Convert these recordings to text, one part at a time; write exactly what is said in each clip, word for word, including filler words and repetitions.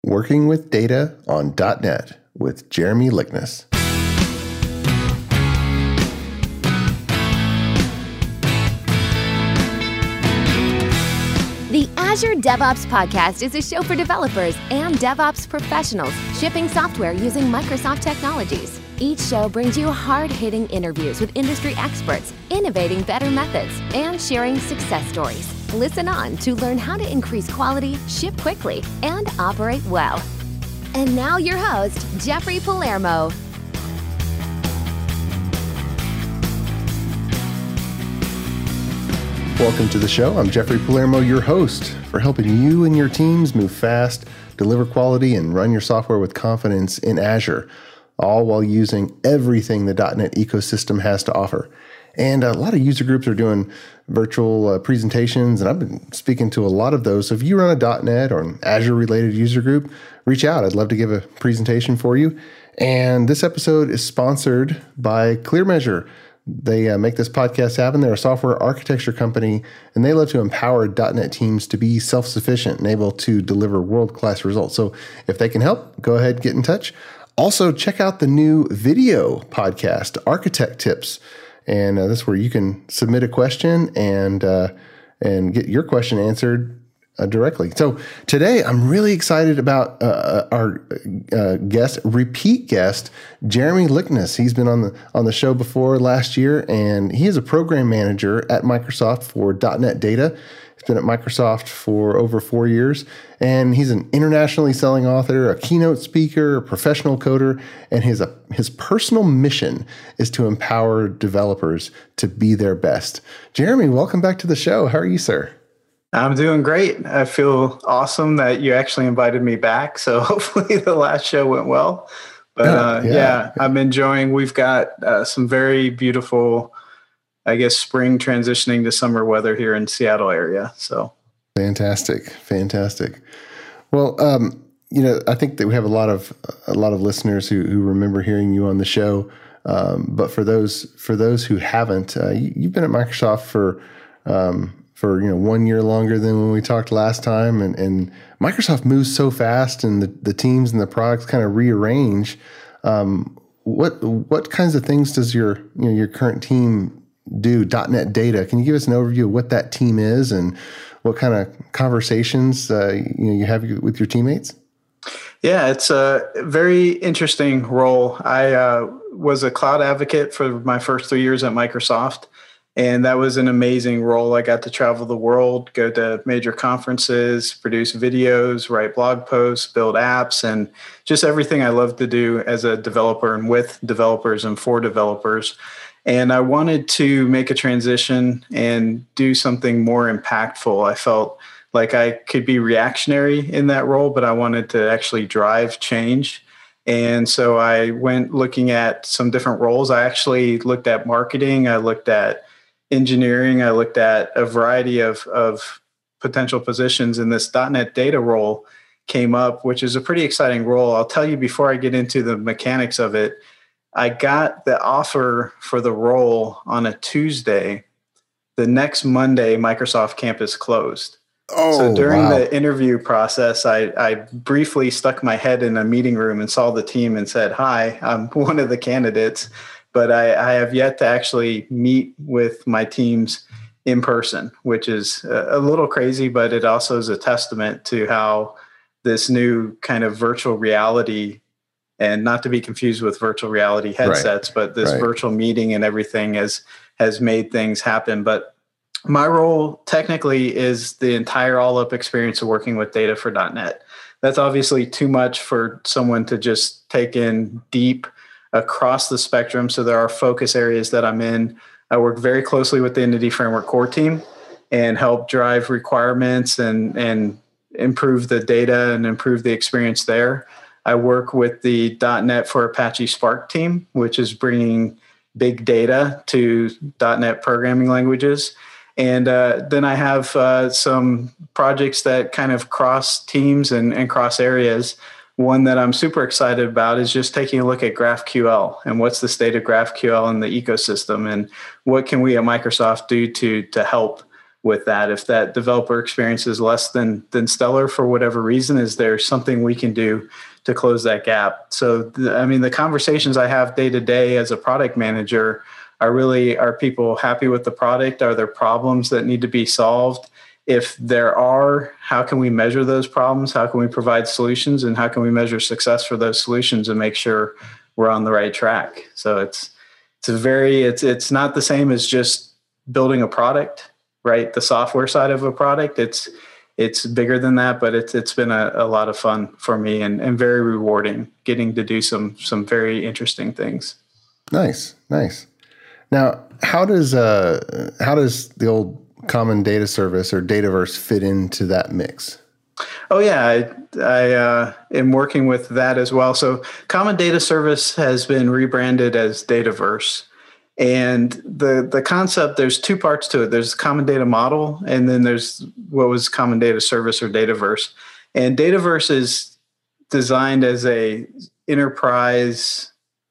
Working with Data on dot net with Jeremy Lickness. The Azure DevOps Podcast is a show for developers and DevOps professionals shipping software using Microsoft technologies. Each show brings you hard-hitting interviews with industry experts, innovating better methods, and sharing success stories. Listen on to learn how to increase quality, ship quickly, and operate well. And now your host, Jeffrey Palermo. Welcome to the show. I'm Jeffrey Palermo, your host, for helping you and your teams move fast, deliver quality, and run your software with confidence in Azure, all while using everything the dot net ecosystem has to offer. And a lot of user groups are doing virtual uh, presentations, and I've been speaking to a lot of those. So if you run a dot net or an Azure-related user group, reach out. I'd love to give a presentation for you. And this episode is sponsored by ClearMeasure. They uh, make this podcast happen. They're a software architecture company, and they love to empower dot net teams to be self-sufficient and able to deliver world-class results. So if they can help, go ahead, get in touch. Also, check out the new video podcast, Architect Tips. And uh, this is where you can submit a question and uh, and get your question answered uh, directly. So today, I'm really excited about uh, our uh, guest, repeat guest, Jeremy Lickness. He's been on the on the show before last year, and he is a program manager at Microsoft for dot net Data. He's been at Microsoft for over four years, and he's an internationally selling author, a keynote speaker, a professional coder, and his uh, his personal mission is to empower developers to be their best. Jeremy, welcome back to the show. How are you, sir? I'm doing great. I feel awesome that you actually invited me back. So hopefully the last show went well. But uh, yeah, yeah, I'm enjoying. We've got uh, some very beautiful, I guess, spring transitioning to summer weather here in Seattle area. So fantastic, fantastic. Well, um, you know, I think that we have a lot of a lot of listeners who who remember hearing you on the show. Um, but for those for those who haven't, uh, you, you've been at Microsoft for um, for you know one year longer than when we talked last time, and, and Microsoft moves so fast, and the, the teams and the products kind of rearrange. Um, what what kinds of things does your you know your current team do? dot net Data. Can you give us an overview of what that team is and what kind of conversations uh, you know you have with your teammates? Yeah, it's a very interesting role. I uh, was a cloud advocate for my first three years at Microsoft, and that was an amazing role. I got to travel the world, go to major conferences, produce videos, write blog posts, build apps, and just everything I love to do as a developer and with developers and for developers. And I wanted to make a transition and do something more impactful. I felt like I could be reactionary in that role, but I wanted to actually drive change. And so I went looking at some different roles. I actually looked at marketing. I looked at engineering. I looked at a variety of, of potential positions, and this dot net Data role came up, which is a pretty exciting role. I'll tell you before I get into the mechanics of it, I got the offer for the role on a Tuesday. The next Monday, Microsoft campus closed. Oh, so during wow. the interview process, I, I briefly stuck my head in a meeting room and saw the team and said, "Hi, I'm one of the candidates, but I, I have yet to actually meet with my teams in person," which is a, a little crazy, but it also is a testament to how this new kind of virtual reality, and not to be confused with virtual reality headsets, right. but this right. virtual meeting and everything has has made things happen. But my role technically is the entire all-up experience of working with data for dot net. That's obviously too much for someone to just take in deep across the spectrum. So there are focus areas that I'm in. I work very closely with the Entity Framework core team and help drive requirements and, and improve the data and improve the experience there. I work with the dot net for Apache Spark team, which is bringing big data to dot net programming languages. And uh, then I have uh, some projects that kind of cross teams and, and cross areas. One that I'm super excited about is just taking a look at GraphQL and what's the state of GraphQL in the ecosystem, and what can we at Microsoft do to, to help with that. If that developer experience is less than than stellar for whatever reason, is there something we can do to close that gap? So, the, I mean, the conversations I have day to day as a product manager are really, are people happy with the product? Are there problems that need to be solved? If there are, how can we measure those problems? How can we provide solutions? And how can we measure success for those solutions and make sure we're on the right track? So it's it's a very, it's it's not the same as just building a product, right? The software side of a product, it's it's bigger than that, but it's it's been a, a lot of fun for me and, and very rewarding, getting to do some some very interesting things. Nice, nice. Now, how does uh how does the old Common Data Service or Dataverse fit into that mix? Oh yeah, I, I uh, am working with that as well. So Common Data Service has been rebranded as Dataverse. And the the concept, there's two parts to it. There's Common Data Model, and then there's what was Common Data Service or Dataverse. And Dataverse is designed as a enterprise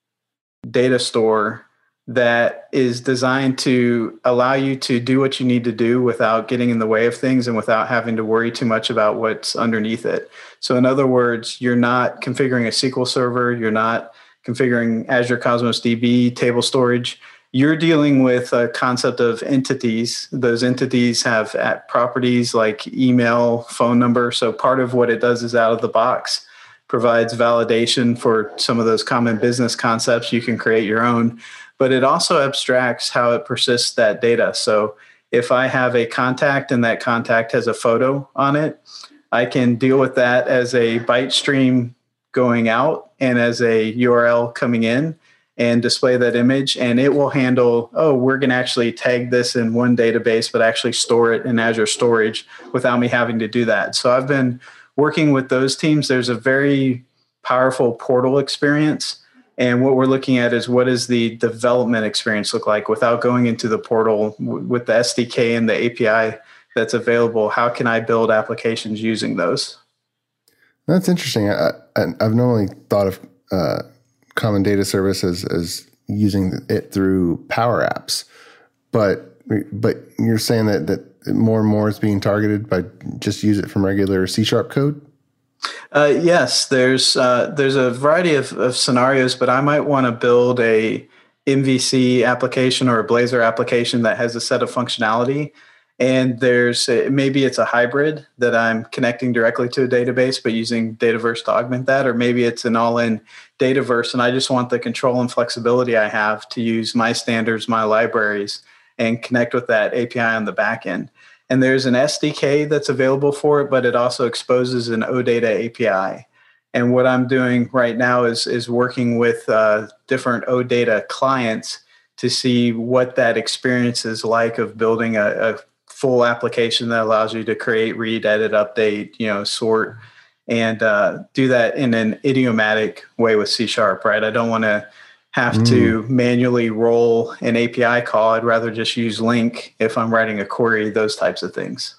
data store that is designed to allow you to do what you need to do without getting in the way of things and without having to worry too much about what's underneath it. So in other words, you're not configuring a S Q L server, you're not configuring Azure Cosmos D B table storage. You're dealing with a concept of entities. Those entities have at properties like email, phone number. So part of what it does is out of the box provides validation for some of those common business concepts. You can create your own, but it also abstracts how it persists that data. So if I have a contact and that contact has a photo on it, I can deal with that as a byte stream going out and as a U R L coming in and display that image. And it will handle, oh, we're going to actually tag this in one database, but actually store it in Azure storage without me having to do that. So I've been working with those teams. There's a very powerful portal experience. And what we're looking at is what does the development experience look like without going into the portal with the S D K and the A P I that's available? How can I build applications using those? That's interesting. I, I, I've normally thought of uh, Common Data Service as, as using it through Power Apps, but but you're saying that that more and more is being targeted by just use it from regular C Sharp code? Uh, yes, there's uh, there's a variety of, of scenarios, but I might want to build a M V C application or a Blazor application that has a set of functionality. And there's a, maybe it's a hybrid that I'm connecting directly to a database, but using Dataverse to augment that, or maybe it's an all-in Dataverse, and I just want the control and flexibility I have to use my standards, my libraries, and connect with that A P I on the back end. And there's an S D K that's available for it, but it also exposes an OData A P I. And what I'm doing right now is, is working with uh, different OData clients to see what that experience is like of building a, a full application that allows you to create, read, edit, update, you know, sort, and uh, do that in an idiomatic way with C Sharp, right? I don't want to have mm. to manually roll an A P I call. I'd rather just use LINQ if I'm writing a query, those types of things.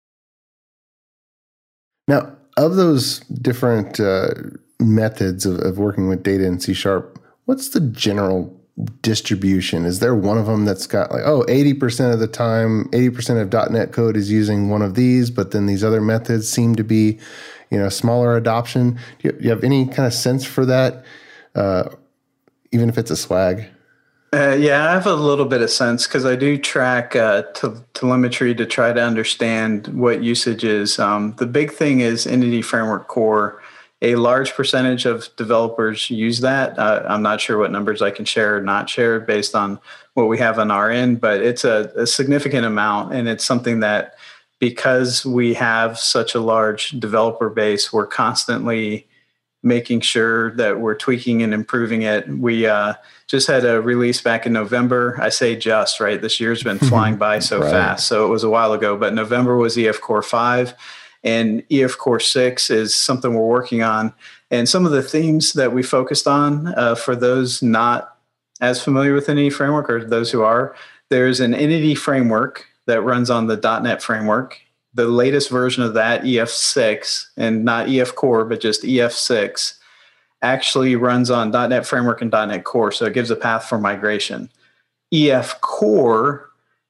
Now, of those different uh, methods of, of working with data in C Sharp, what's the general distribution? Is there one of them that's got like, oh, eighty percent of the time, eighty percent of .NET code is using one of these, but then these other methods seem to be, you know, smaller adoption? Do you, do you have any kind of sense for that, uh, even if it's a swag? Uh, yeah, I have a little bit of sense because I do track uh, te- telemetry to try to understand what usage is. Um, the big thing is Entity Framework Core. A large percentage of developers use that. Uh, I'm not sure what numbers I can share or not share based on what we have on our end, but it's a, a significant amount. And it's something that because we have such a large developer base, we're constantly making sure that we're tweaking and improving it. We uh, just had a release back in November. I say just, right? This year's been flying by so right. fast. So it was a while ago, but November was E F Core five. And E F Core six is something we're working on. And some of the themes that we focused on, uh, for those not as familiar with Entity Framework or those who are, there's an Entity Framework that runs on the .NET Framework. The latest version of that, E F six, and not E F Core, but just E F six, actually runs on .NET Framework and .NET Core. So it gives a path for migration. E F Core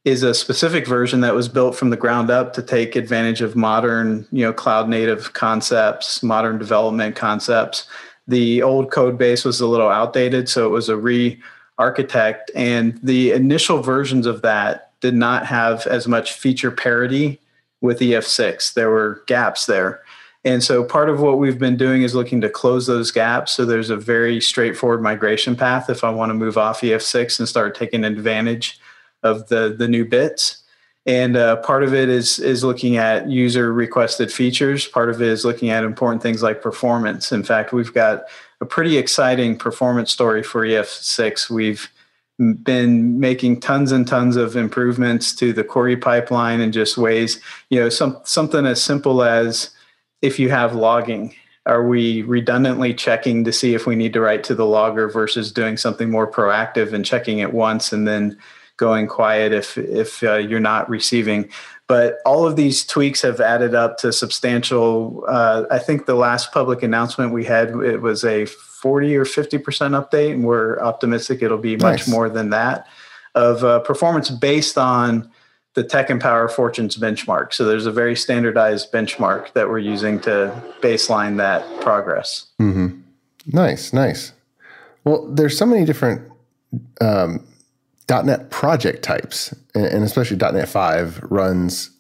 is a specific version that was built from the ground up to take advantage of modern, you know, cloud native concepts, modern development concepts. The old code base was a little outdated, so it was a re-architect. And the initial versions of that did not have as much feature parity with E F six. There were gaps there. And so part of what we've been doing is looking to close those gaps. So there's a very straightforward migration path if I want to move off E F six and start taking advantage of the, the new bits. And uh, part of it is, is looking at user requested features. Part of it is looking at important things like performance. In fact, we've got a pretty exciting performance story for E F six. We've been making tons and tons of improvements to the query pipeline and just ways, you know, some, something as simple as if you have logging, are we redundantly checking to see if we need to write to the logger versus doing something more proactive and checking it once and then going quiet if if uh, you're not receiving. But all of these tweaks have added up to substantial, uh, I think the last public announcement we had, it was a forty or fifty percent update, and we're optimistic it'll be much Nice. more than that, of uh, performance based on the Tech and Power Fortunes benchmark. So there's a very standardized benchmark that we're using to baseline that progress. Mm-hmm. Nice, nice. Well, there's so many different um, .NET project types, and especially .NET five runs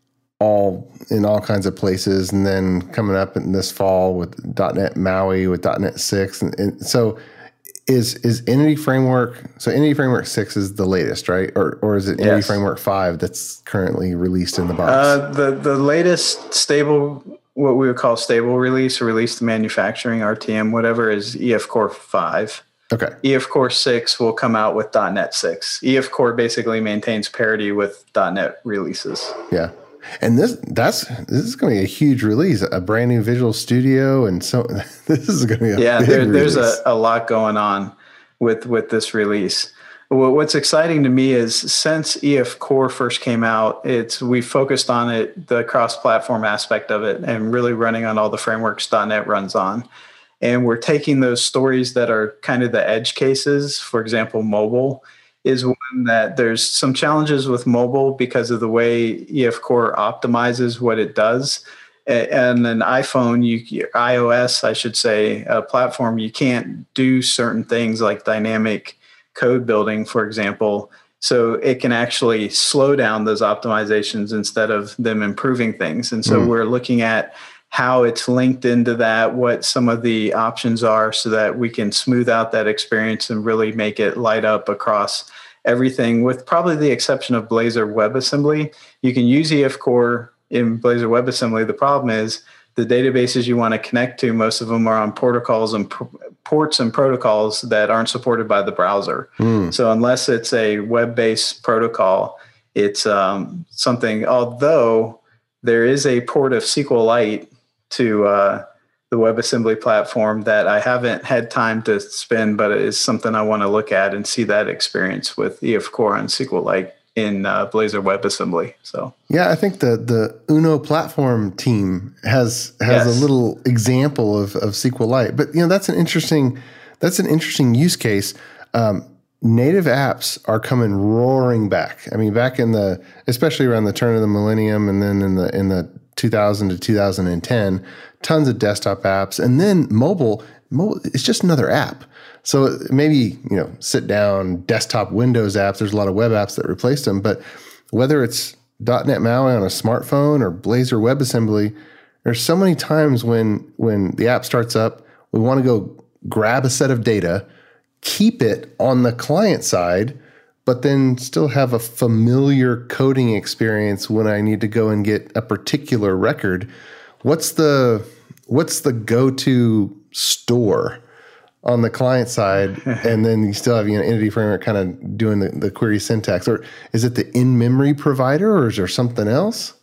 all in all kinds of places, and then coming up in this fall with .NET MAUI, with .NET six. And, and so is is Entity Framework, so Entity Framework six is the latest, right? Or or is it Entity Yes. Framework five that's currently released in the box? Uh, the, the latest stable, what we would call stable release or release to manufacturing, R T M, whatever, is E F Core five. Okay. E F Core six will come out with .NET six. E F Core basically maintains parity with .NET releases. Yeah. And this that's this is going to be a huge release, a brand new Visual Studio, and so this is going to be a Yeah, big there, there's a, release. a lot going on with with this release. Well, what's exciting to me is since E F Core first came out, it's we focused on it, the cross-platform aspect of it, and really running on all the frameworks .NET runs on. And we're taking those stories that are kind of the edge cases. For example, mobile is one that there's some challenges with mobile because of the way E F Core optimizes what it does. And an iPhone, you, iOS, I should say, a platform, you can't do certain things like dynamic code building, for example. So it can actually slow down those optimizations instead of them improving things. And so mm. we're looking at how it's linked into that, what some of the options are so that we can smooth out that experience and really make it light up across everything, with probably the exception of Blazor WebAssembly. You can use E F Core in Blazor WebAssembly. The problem is the databases you want to connect to, most of them are on protocols and pr- ports and protocols that aren't supported by the browser. Mm. So unless it's a web-based protocol, it's um, something, although there is a port of SQLite to uh, the WebAssembly platform that I haven't had time to spend, but it is something I want to look at and see that experience with E F Core and SQLite in uh, Blazor WebAssembly. So yeah, I think the the Uno platform team has has Yes. a little example of of SQLite, but you know that's an interesting that's an interesting use case. Um, native apps are coming roaring back. I mean, back in the especially around the turn of the millennium, and then in the in the two thousand to two thousand ten, tons of desktop apps, and then mobile. Mobile, it's just another app. So maybe, you know, sit down desktop Windows apps. There's a lot of web apps that replaced them, but whether it's .NET MAUI on a smartphone or Blazor WebAssembly, there's so many times when when the app starts up, we want to go grab a set of data, keep it on the client side, but then still have a familiar coding experience when I need to go and get a particular record. What's the what's the go-to store on the client side, and then you still have, you know, Entity Framework kind of doing the, the query syntax? Or is it the in-memory provider, or is there something else?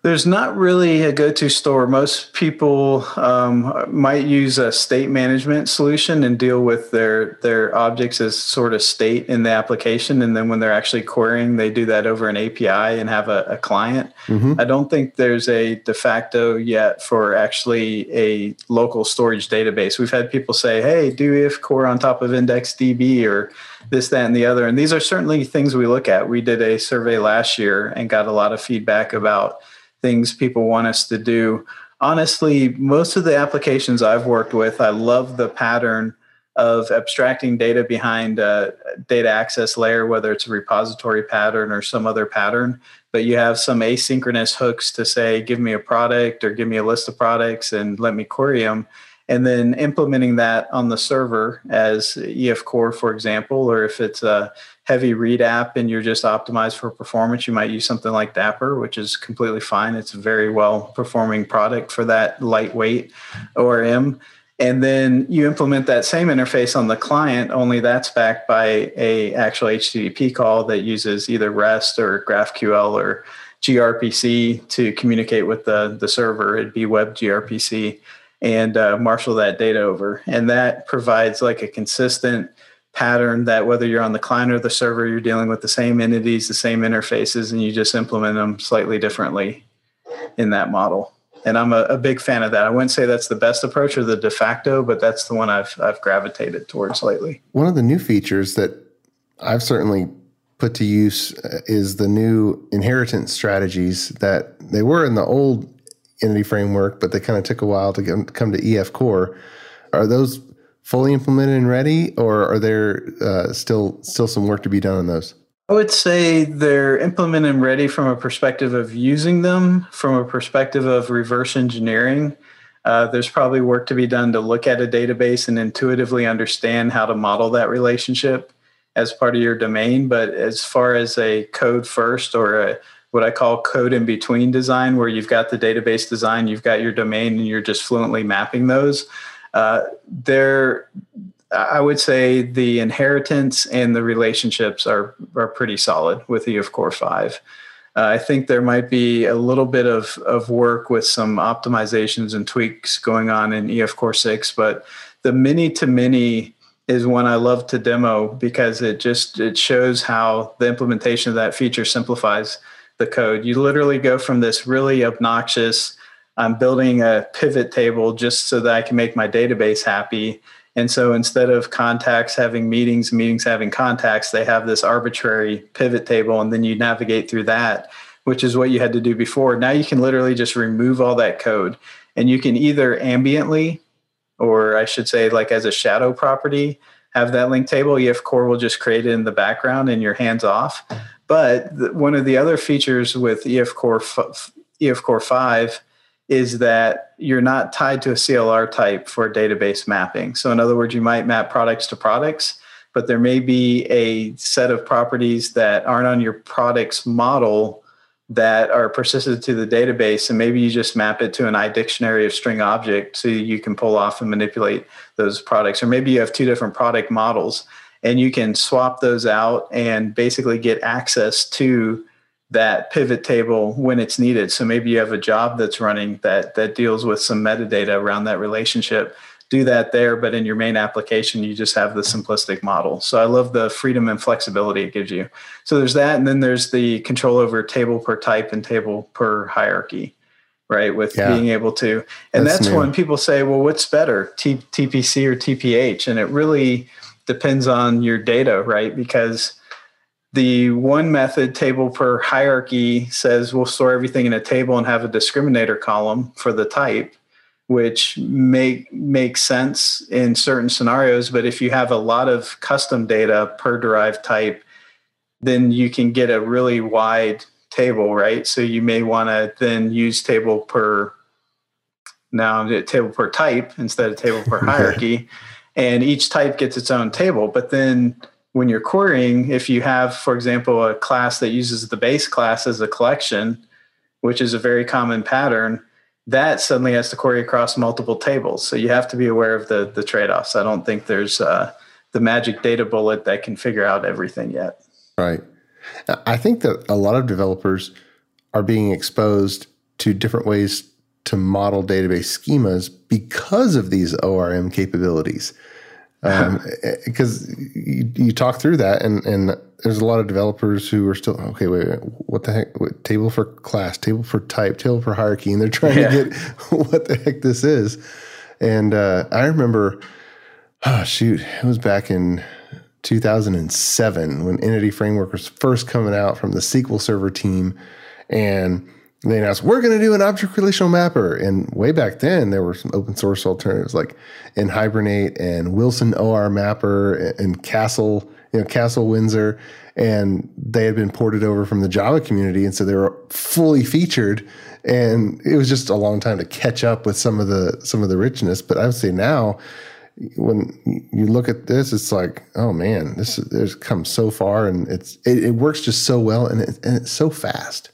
There's not really a go-to store. Most people um, might use a state management solution and deal with their their objects as sort of state in the application. And then when they're actually querying, they do that over an A P I and have a, a client. Mm-hmm. I don't think there's a de facto yet for actually a local storage database. We've had people say, hey, do E F Core on top of IndexedDB or this, that, and the other. And these are certainly things we look at. We did a survey last year and got a lot of feedback about things people want us to do. Honestly, most of the applications I've worked with, I love the pattern of abstracting data behind a data access layer, whether it's a repository pattern or some other pattern. But you have some asynchronous hooks to say, give me a product or give me a list of products and let me query them. And then implementing that on the server as E F Core, for example, or if it's a heavy read app and you're just optimized for performance, you might use something like Dapper, which is completely fine. It's a very well performing product for that lightweight O R M. And then you implement that same interface on the client, only that's backed by a actual H T T P call that uses either REST or GraphQL or gRPC to communicate with the, the server. It'd be web gRPC. And uh, marshal that data over. And that provides like a consistent pattern that whether you're on the client or the server, you're dealing with the same entities, the same interfaces, and you just implement them slightly differently in that model. And I'm a, a big fan of that. I wouldn't say that's the best approach or the de facto, but that's the one I've I've gravitated towards lately. One of the new features that I've certainly put to use is the new inheritance strategies that they were in the old entity framework, but they kind of took a while to get, come to E F Core. Are those fully implemented and ready, or are there uh, still still some work to be done on those? I would say they're implemented and ready from a perspective of using them. From a perspective of reverse engineering, uh, there's probably work to be done to look at a database and intuitively understand how to model that relationship as part of your domain. But as far as a code first or a what I call code in between design, where you've got the database design, you've got your domain, and you're just fluently mapping those. Uh, there, I would say the inheritance and the relationships are are pretty solid with E F Core five. Uh, I think there might be a little bit of, of work with some optimizations and tweaks going on in E F Core six, but the many-to-many is one I love to demo because it just it shows how the implementation of that feature simplifies the code. You literally go from this really obnoxious, I'm building a pivot table just so that I can make my database happy. And so instead of contacts having meetings, meetings having contacts, they have this arbitrary pivot table, and then you navigate through that, which is what you had to do before. Now you can literally just remove all that code, and you can either ambiently, or I should say like as a shadow property, have that link table. E F Core will just create it in the background and you're hands off. But the, one of the other features with E F Core E F Core five is that you're not tied to a C L R type for database mapping. So in other words, you might map products to products, but there may be a set of properties that aren't on your product's model that are persistent to the database, and maybe you just map it to an iDictionary of string object so you can pull off and manipulate those products. Or maybe you have two different product models, and you can swap those out and basically get access to that pivot table when it's needed. So maybe you have a job that's running that that deals with some metadata around that relationship. Do that there, but in your main application, you just have the simplistic model. So I love the freedom and flexibility it gives you. So there's that, and then there's the control over table per type and table per hierarchy, right? With yeah. being able to, and that's, that's when people say, well, what's better, T- TPC or T P H? And it really depends on your data, right? Because the one method, table per hierarchy, says we'll store everything in a table and have a discriminator column for the type, which make makes sense in certain scenarios. But if you have a lot of custom data per derived type, then you can get a really wide table, right? So you may want to then use table per, now table per type instead of table per hierarchy. And each type gets its own table. But then when you're querying, if you have, for example, a class that uses the base class as a collection, which is a very common pattern, that suddenly has to query across multiple tables. So you have to be aware of the, the trade-offs. I don't think there's uh, the magic data bullet that can figure out everything yet. Right. I think that a lot of developers are being exposed to different ways to model database schemas because of these O R M capabilities. Because um, you, you talk through that, and, and there's a lot of developers who are still, okay, wait, wait what the heck? What, table for class, table for type, table for hierarchy, and they're trying yeah. to get what the heck this is. And uh, I remember, oh, shoot, it was back in two thousand seven when Entity Framework was first coming out from the S Q L Server team, and they announced, we're going to do an object relational mapper. And way back then, there were some open source alternatives like nHibernate and Wilson O R Mapper and Castle, you know, Castle Windsor. And they had been ported over from the Java community. And so they were fully featured. And it was just a long time to catch up with some of the, some of the richness. But I would say now, when you look at this, it's like, oh man, this has come so far, and it's, it, it works just so well, and, it, and it's so fast.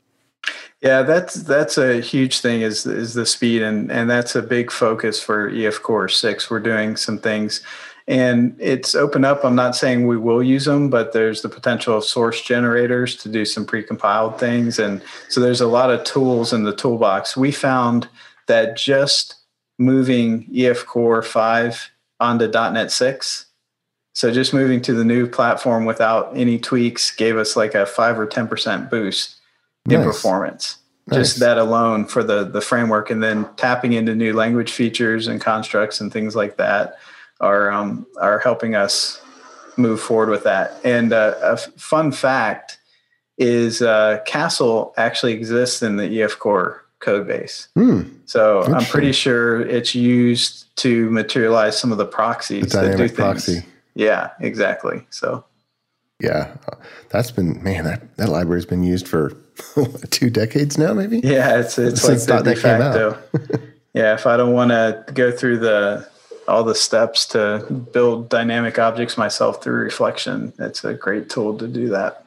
Yeah, that's that's a huge thing is is the speed, and and that's a big focus for E F Core six. We're doing some things, and it's open up. I'm not saying we will use them, but there's the potential of source generators to do some precompiled things, and so there's a lot of tools in the toolbox. We found that just moving E F Core five onto dot net six, so just moving to the new platform without any tweaks, gave us like a five or ten percent boost in nice. performance, nice. Just that alone for the, the framework, and then tapping into new language features and constructs and things like that are, um, are helping us move forward with that. And uh, a f- fun fact is uh, Castle actually exists in the E F Core code base. Mm, so I'm pretty sure it's used to materialize some of the proxies the that do proxy. things. Yeah, exactly. So yeah, that's been, man, that, that library's been used for two decades now, maybe? Yeah, it's it's Since like the de facto. Yeah, if I don't want to go through the all the steps to build dynamic objects myself through reflection, it's a great tool to do that.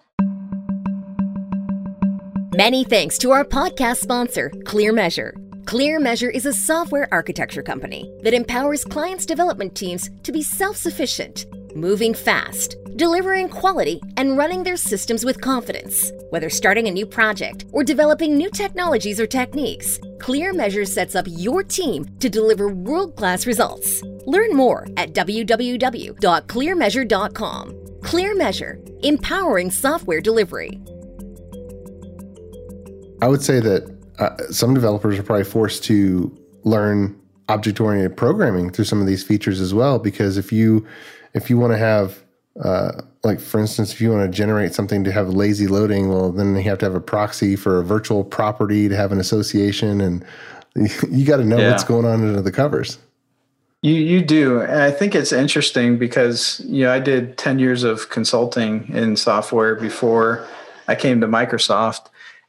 Many thanks to our podcast sponsor, ClearMeasure. ClearMeasure is a software architecture company that empowers clients' development teams to be self-sufficient, moving fast, delivering quality, and running their systems with confidence. Whether starting a new project or developing new technologies or techniques, ClearMeasure sets up your team to deliver world-class results. Learn more at w w w dot clear measure dot com. ClearMeasure, empowering software delivery. I would say that uh, some developers are probably forced to learn object-oriented programming through some of these features as well, because if you if you want to have Uh, like, for instance, if you want to generate something to have lazy loading, well, then you have to have a proxy for a virtual property to have an association, and you got to know yeah. what's going on under the covers. You you do. And I think it's interesting because, you know, I did ten years of consulting in software before I came to Microsoft.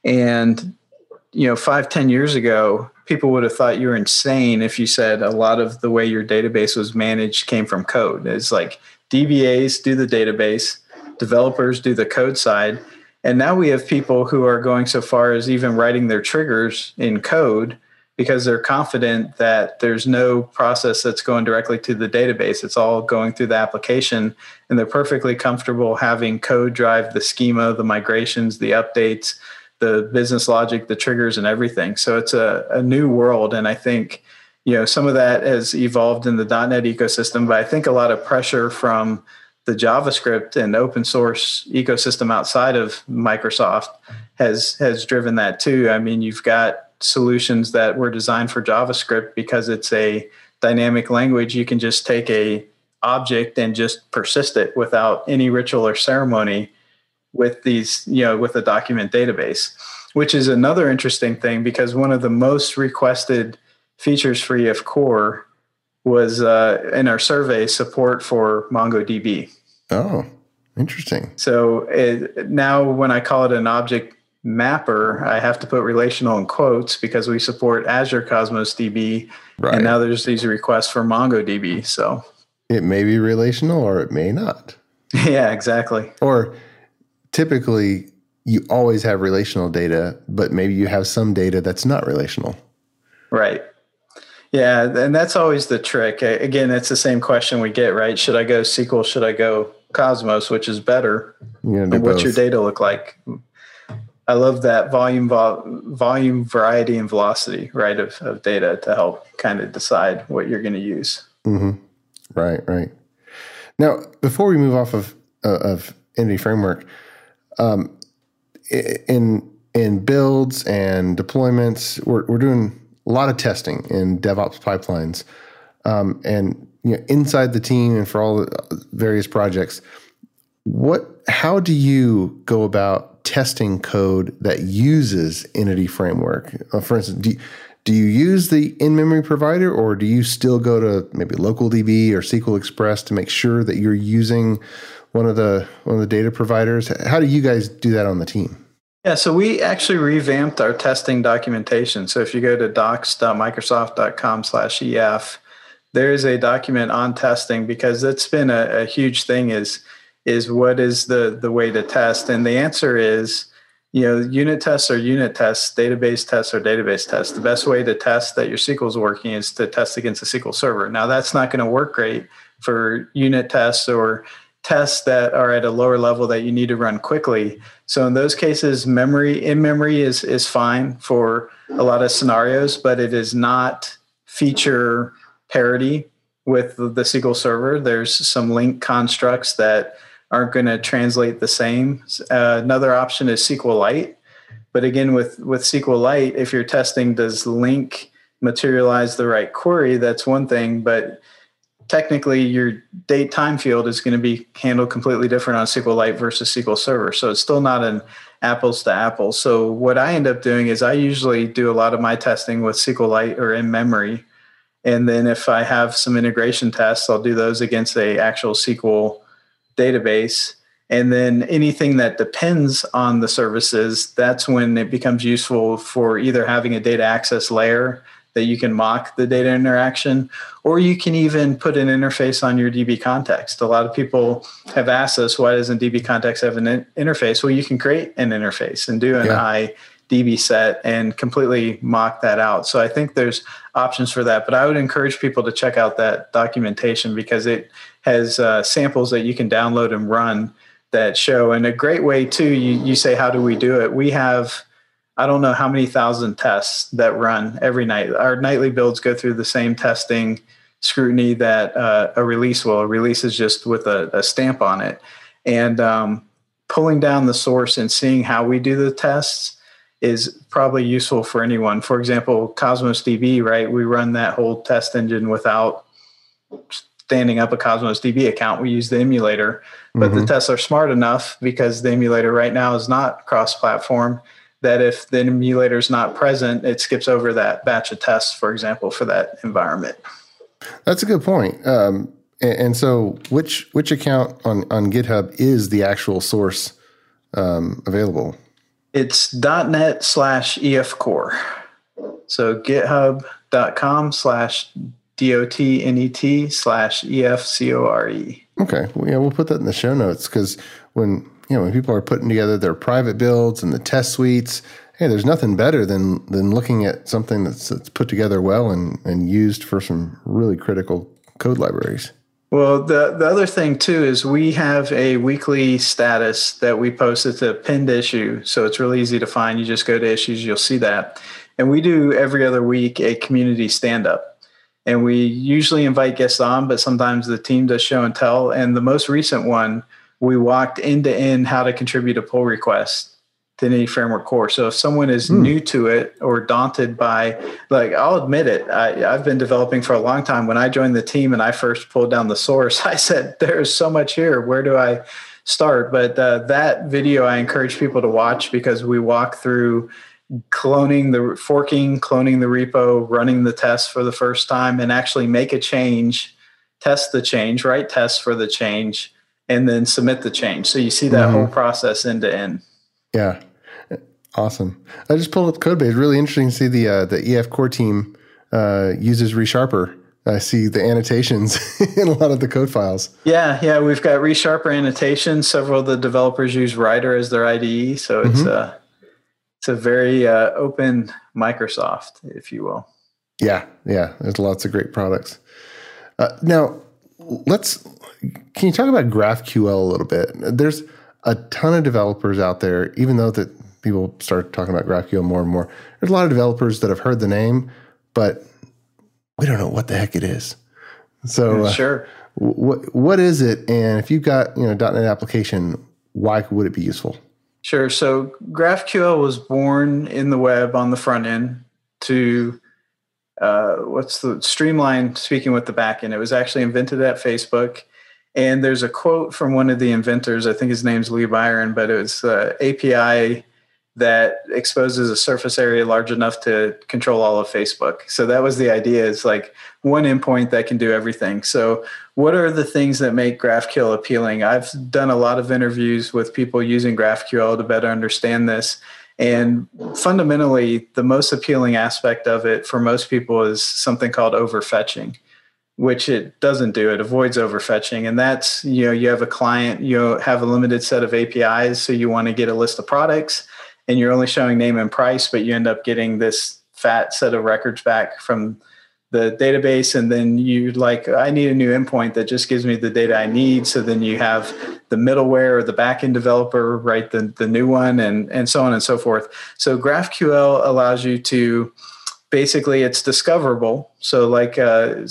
And, you know, five, ten years ago, people would have thought you were insane if you said a lot of the way your database was managed came from code. It's like D B As do the database, developers do the code side. And now we have people who are going so far as even writing their triggers in code because they're confident that there's no process that's going directly to the database. It's all going through the application, and they're perfectly comfortable having code drive the schema, the migrations, the updates, the business logic, the triggers, and everything. So it's a, a new world. And I think, you know, some of that has evolved in the dot net ecosystem, but I think a lot of pressure from the JavaScript and open source ecosystem outside of Microsoft has has driven that too. I mean, you've got solutions that were designed for JavaScript because it's a dynamic language. You can just take a object and just persist it without any ritual or ceremony with these, you know, with a document database, which is another interesting thing because one of the most requested features for E F Core was uh, in our survey support for MongoDB. Oh, interesting. So it, now when I call it an object mapper, I have to put relational in quotes because we support Azure Cosmos D B. Right. And now there's these requests for MongoDB. So it may be relational or it may not. Yeah, exactly. Or typically you always have relational data, but maybe you have some data that's not relational. Right. Yeah, and that's always the trick. Again, it's the same question we get, right? Should I go S Q L? Should I go Cosmos? Which is better? And what's your data look like? I love that volume, vol- volume, variety, and velocity, right, of, of data to help kind of decide what you're going to use. Mm-hmm. Right, right. Now, before we move off of uh, of Entity Framework, um, in in builds and deployments, we're we're doing a lot of testing in DevOps pipelines, um, and you know, inside the team and for all the various projects. What? How do you go about testing code that uses Entity Framework? Uh, for instance, do you, do you use the in-memory provider, or do you still go to maybe LocalDB or S Q L Express to make sure that you're using one of the one of the data providers? How do you guys do that on the team? Yeah, so we actually revamped our testing documentation. So if you go to docs dot microsoft dot com slash E F, there is a document on testing, because it's been a, a huge thing is is what is the, the way to test? And the answer is, you know, unit tests are unit tests, database tests are database tests. The best way to test that your S Q L is working is to test against a S Q L server. Now, that's not going to work great for unit tests or tests that are at a lower level that you need to run quickly. So in those cases, memory in memory is is fine for a lot of scenarios, but it is not feature parity with the S Q L server. There's some link constructs that aren't going to translate the same. Uh, another option is SQLite. But again, with, with SQLite, if you're testing, does link materialize the right query? That's one thing, but technically your date time field is going to be handled completely different on SQLite versus S Q L Server. So it's still not an apples to apples. So what I end up doing is I usually do a lot of my testing with SQLite or in memory. And then if I have some integration tests, I'll do those against a actual S Q L database. And then anything that depends on the services, that's when it becomes useful for either having a data access layer that you can mock the data interaction, or you can even put an interface on your D B context. A lot of people have asked us, why doesn't D B context have an in- interface? Well, you can create an interface and do an yeah. I D B set and completely mock that out. So I think there's options for that, but I would encourage people to check out that documentation, because it has uh, samples that you can download and run that show. And a great way too, you, you say, how do we do it? We have, I don't know how many thousand tests that run every night. Our nightly builds go through the same testing scrutiny that uh, a release will. A release is just with a, a stamp on it. And um, pulling down the source and seeing how we do the tests is probably useful for anyone. For example, Cosmos D B, right? We run that whole test engine without standing up a Cosmos D B account. We use the emulator, but mm-hmm. the tests are smart enough, because the emulator right now is not cross-platform, that if the emulator is not present, it skips over that batch of tests, for example, for that environment. That's a good point. Um, and, and so which which account on, on GitHub is the actual source um, available? It's .NET slash EF Core. So github.com slash D-O-T-N-E-T slash E-F-C-O-R-E. Okay. Well, yeah, we'll put that in the show notes, because when you know when people are putting together their private builds and the test suites, hey, there's nothing better than than looking at something that's, that's put together well and, and used for some really critical code libraries. Well, the, the other thing, too, is we have a weekly status that we post. It's a pinned issue, so it's really easy to find. You just go to issues, you'll see that. And we do every other week a community stand-up. And we usually invite guests on, but sometimes the team does show and tell. And the most recent one, we walked end-to-end how to contribute a pull request to Entity Framework Core. So if someone is hmm. new to it or daunted by, like, I'll admit it, I, I've been developing for a long time. When I joined the team and I first pulled down the source, I said, there's so much here. Where do I start? But uh, that video I encourage people to watch, because we walk through cloning the forking, cloning the repo, running the tests for the first time, and actually make a change, test the change, write tests for the change, and then submit the change. So you see that mm-hmm. whole process end to end. Yeah. Awesome. I just pulled up Codebase. Really interesting to see the uh, the E F Core team uh, uses ReSharper. I see the annotations in a lot of the code files. Yeah, yeah, we've got ReSharper annotations. Several of the developers use Rider as their I D E, so it's mm-hmm. a it's a very uh, open Microsoft, if you will. Yeah, yeah. There's lots of great products. Uh, now, let's. Can you talk about GraphQL a little bit? There's a ton of developers out there, even though that people start talking about GraphQL more and more, there's a lot of developers that have heard the name, but we don't know what the heck it is. So uh, sure. What what is it? And if you've got, you know, .dot net application, why would it be useful? Sure. So GraphQL was born in the web on the front end to uh, what's the streamline speaking with the back end. It was actually invented at Facebook. And there's a quote from one of the inventors, I think his name's Lee Byron, but it was uh, A P I that exposes a surface area large enough to control all of Facebook. So that was the idea. It's like one endpoint that can do everything. So what are the things that make GraphQL appealing? I've done a lot of interviews with people using GraphQL to better understand this. And fundamentally, the most appealing aspect of it for most people is something called overfetching, which it doesn't do. It avoids overfetching. And that's, you know, you have a client, you have a limited set of A P Is, so you want to get a list of products, and you're only showing name and price, but you end up getting this fat set of records back from the database. And then you like, I need a new endpoint that just gives me the data I need. So then you have the middleware or the backend developer write the, the new one, and, and so on and so forth. So GraphQL allows you to, basically it's discoverable. So like uh,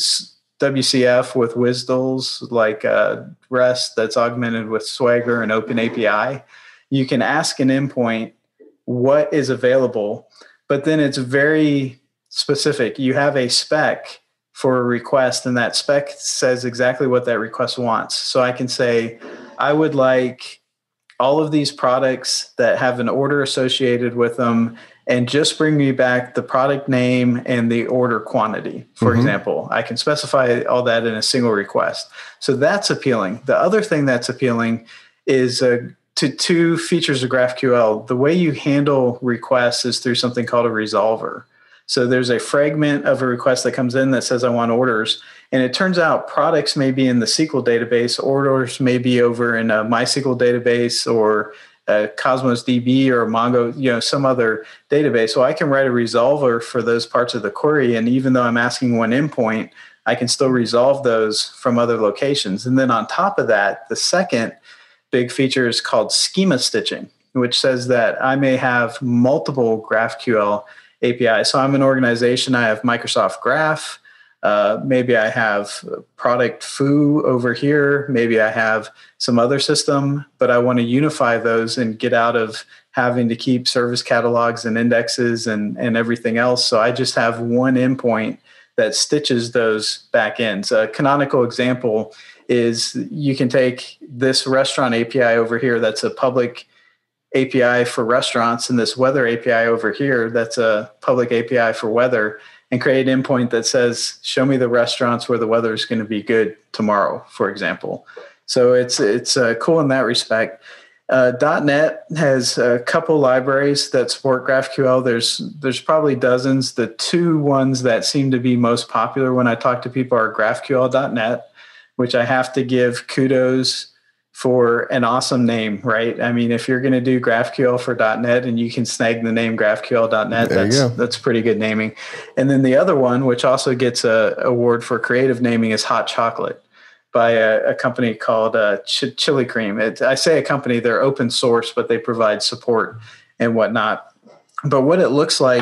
W C F with WSDLs, like uh, REST that's augmented with Swagger and OpenAPI. You can ask an endpoint what is available, but then it's very specific. You have a spec for a request, and that spec says exactly what that request wants. So I can say, I would like all of these products that have an order associated with them, and just bring me back the product name and the order quantity, for mm-hmm. example. I can specify all that in a single request. So that's appealing. The other thing that's appealing is uh, to two features of GraphQL. The way you handle requests is through something called a resolver. So there's a fragment of a request that comes in that says, I want orders. And it turns out products may be in the S Q L database, orders may be over in a MySQL database or a Cosmos D B or a Mongo, you know, some other database. So I can write a resolver for those parts of the query. And even though I'm asking one endpoint, I can still resolve those from other locations. And then on top of that, the second big feature is called schema stitching, which says that I may have multiple GraphQL A P Is. So I'm an organization, I have Microsoft Graph, uh, maybe I have product foo over here, maybe I have some other system, but I want to unify those and get out of having to keep service catalogs and indexes and, and everything else. So I just have one endpoint that stitches those back ends. A canonical example is you can take this restaurant A P I over here that's a public A P I for restaurants, and this weather A P I over here that's a public A P I for weather, and create an endpoint that says, show me the restaurants where the weather is going to be good tomorrow, for example. So it's it's uh, cool in that respect. Uh, .NET has a couple libraries that support GraphQL. There's there's probably dozens. The two ones that seem to be most popular when I talk to people are GraphQL dot net, which I have to give kudos for an awesome name, right? I mean, if you're going to do GraphQL for .NET and you can snag the name GraphQL dot net, there that's that's pretty good naming. And then the other one, which also gets a award for creative naming, is Hot Chocolate by a, a company called uh, Ch- Chili Cream. It, I say a company, they're open source, but they provide support and whatnot. But what it looks like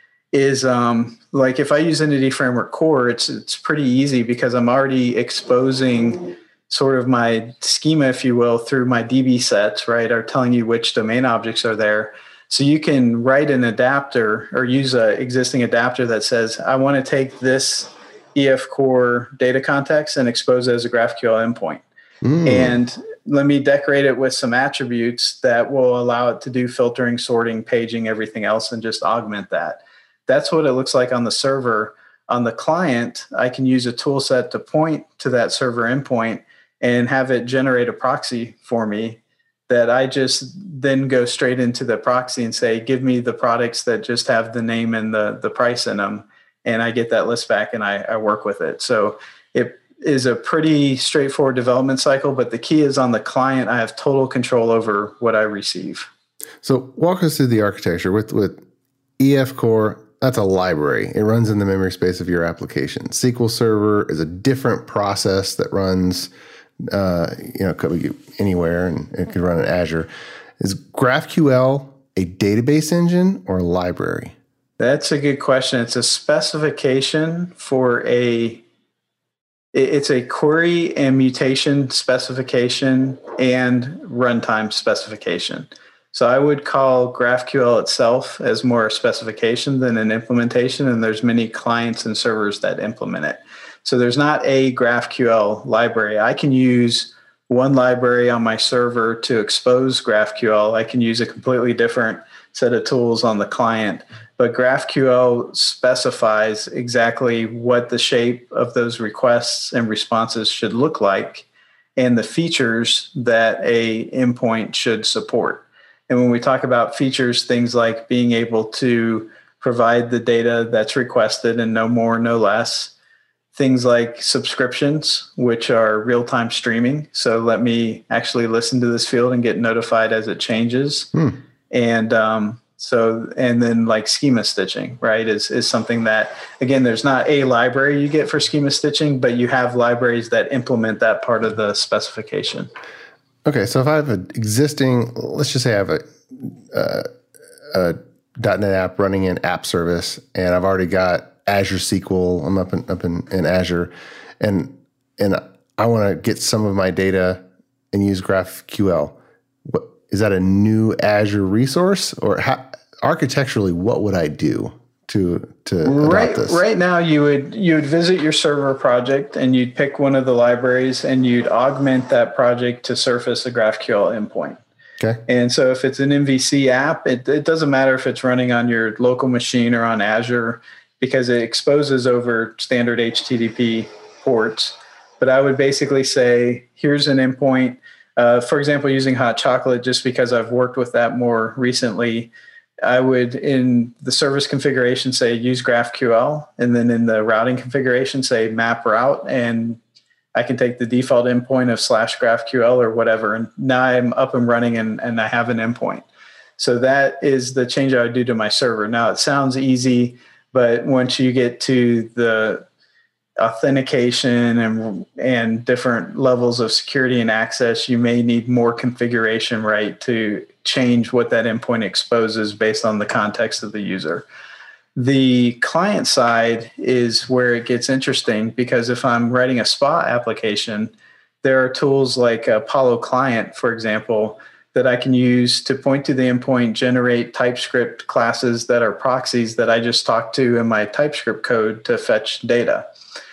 is um, like if I use Entity Framework Core, it's it's pretty easy because I'm already exposing sort of my schema, if you will, through my D B sets, right, are telling you which domain objects are there. So you can write an adapter or use an existing adapter that says, I want to take this E F Core data context and expose it as a GraphQL endpoint. Mm. And let me decorate it with some attributes that will allow it to do filtering, sorting, paging, everything else, and just augment that. That's what it looks like on the server. On the client, I can use a tool set to point to that server endpoint and have it generate a proxy for me that I just then go straight into the proxy and say, give me the products that just have the name and the, the price in them. And I get that list back and I, I work with it. So it is a pretty straightforward development cycle, but the key is on the client, I have total control over what I receive. So walk us through the architecture with, with E F Core. That's a library. It runs in the memory space of your application. S Q L Server is a different process that runs, uh, you know, could be anywhere, and it could run in Azure. Is GraphQL a database engine or a library? That's a good question. It's a specification for a, it's a query and mutation specification and runtime specification. So I would call GraphQL itself as more a specification than an implementation, and there's many clients and servers that implement it. So there's not a GraphQL library. I can use one library on my server to expose GraphQL. I can use a completely different set of tools on the client, but GraphQL specifies exactly what the shape of those requests and responses should look like and the features that a endpoint should support. And when we talk about features, things like being able to provide the data that's requested and no more, no less. Things like subscriptions, which are real-time streaming. So let me actually listen to this field and get notified as it changes. Hmm. And um, so, and then like schema stitching, right, is, is something that, again, there's not a library you get for schema stitching, but you have libraries that implement that part of the specification. Okay, so if I have an existing, let's just say I have a, uh, a .NET app running in app service, and I've already got Azure S Q L. I'm up in up in, in Azure, and and I want to get some of my data and use GraphQL. What is that? A new Azure resource, or how, architecturally, what would I do to to right adopt this? Right now, you would you would visit your server project and you'd pick one of the libraries and you'd augment that project to surface a GraphQL endpoint. Okay. And so if it's an M V C app, it, it doesn't matter if it's running on your local machine or on Azure, because it exposes over standard H T T P ports. But I would basically say, here's an endpoint. Uh, for example, using Hot Chocolate, just because I've worked with that more recently, I would, in the service configuration, say use GraphQL, and then in the routing configuration, say map route, and I can take the default endpoint of slash GraphQL or whatever, and now I'm up and running and, and I have an endpoint. So that is the change I would do to my server. Now, it sounds easy, but once you get to the authentication and and different levels of security and access, you may need more configuration, right, to change what that endpoint exposes based on the context of the user. The client side is where it gets interesting, because if I'm writing a S P A application, there are tools like Apollo Client, for example, that I can use to point to the endpoint, generate TypeScript classes that are proxies that I just talked to in my TypeScript code to fetch data.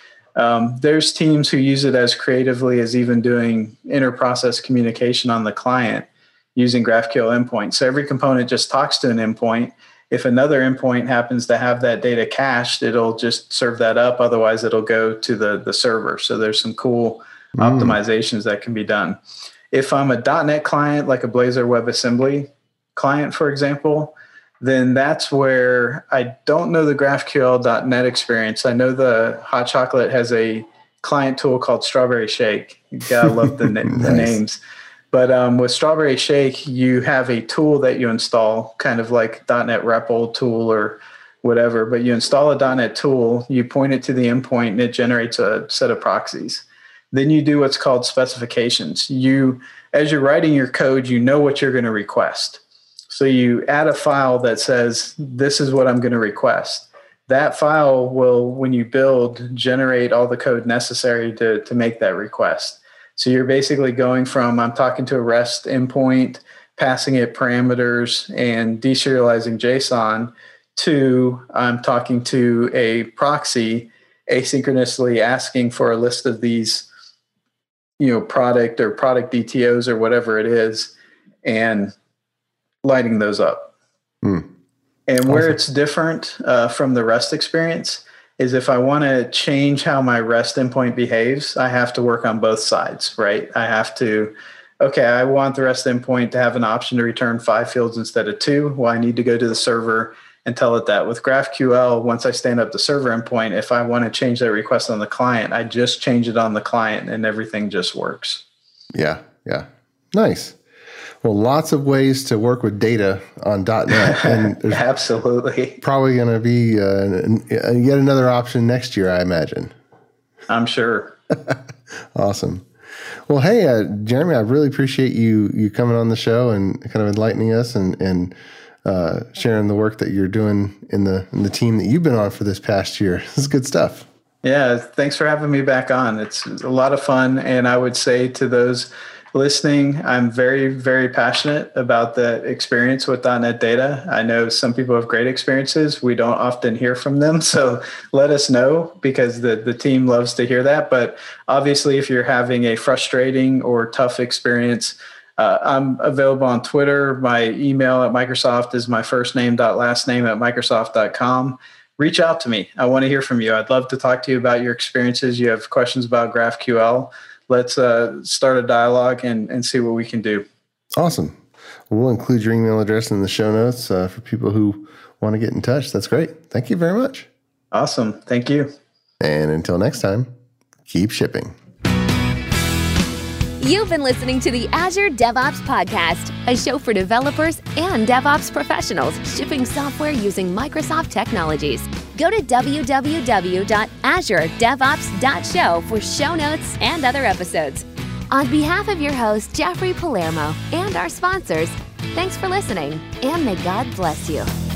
Um, there's teams who use it as creatively as even doing inter-process communication on the client using GraphQL endpoints. So every component just talks to an endpoint. If another endpoint happens to have that data cached, it'll just serve that up. Otherwise, it'll go to the, the server. So there's some cool mm. optimizations that can be done. If I'm a .NET client, like a Blazor WebAssembly client, for example, then that's where I don't know the GraphQL dot net experience. I know the Hot Chocolate has a client tool called Strawberry Shake. You gotta love the, na- nice. the names. But um, with Strawberry Shake, you have a tool that you install, kind of like .NET R E P L tool or whatever. But you install a .NET tool, you point it to the endpoint, and it generates a set of proxies. Then you do what's called specifications. You, as you're writing your code, you know what you're going to request. So you add a file that says, this is what I'm going to request. That file will, when you build, generate all the code necessary to, to make that request. So you're basically going from, I'm talking to a REST endpoint, passing it parameters and deserializing JSON, to I'm talking to a proxy, asynchronously asking for a list of these, you know, product or product D T Os or whatever it is, and lighting those up. Mm. And where awesome. It's different uh, from the REST experience is if I want to change how my REST endpoint behaves, I have to work on both sides, right? I have to, okay, I want the REST endpoint to have an option to return five fields instead of two. Well, I need to go to the server and tell it that. With GraphQL, once I stand up the server endpoint, if I want to change that request on the client, I just change it on the client and everything just works. Yeah, yeah. Nice. Well, lots of ways to work with data on .NET. And there's absolutely probably going to be uh, yet another option next year, I imagine. I'm sure. Awesome. Well, hey, uh, Jeremy, I really appreciate you you coming on the show and kind of enlightening us and and uh, sharing the work that you're doing in the in the team that you've been on for this past year. This is good stuff. Yeah, thanks for having me back on. It's a lot of fun. And I would say to those listening, I'm very, very passionate about the experience with .dot net Data. I know some people have great experiences. We don't often hear from them. So let us know, because the, the team loves to hear that. But obviously, if you're having a frustrating or tough experience, uh, I'm available on Twitter. My email at Microsoft is my first name dot last name at Microsoft dot com. Reach out to me. I want to hear from you. I'd love to talk to you about your experiences. You have questions about GraphQL. Let's uh, start a dialogue and, and see what we can do. Awesome. We'll include your email address in the show notes uh, for people who want to get in touch. That's great. Thank you very much. Awesome. Thank you. And until next time, keep shipping. You've been listening to the Azure DevOps Podcast, a show for developers and DevOps professionals shipping software using Microsoft technologies. Go to w w w dot azure devops dot show for show notes and other episodes. On behalf of your host, Jeffrey Palermo, and our sponsors, thanks for listening, and may God bless you.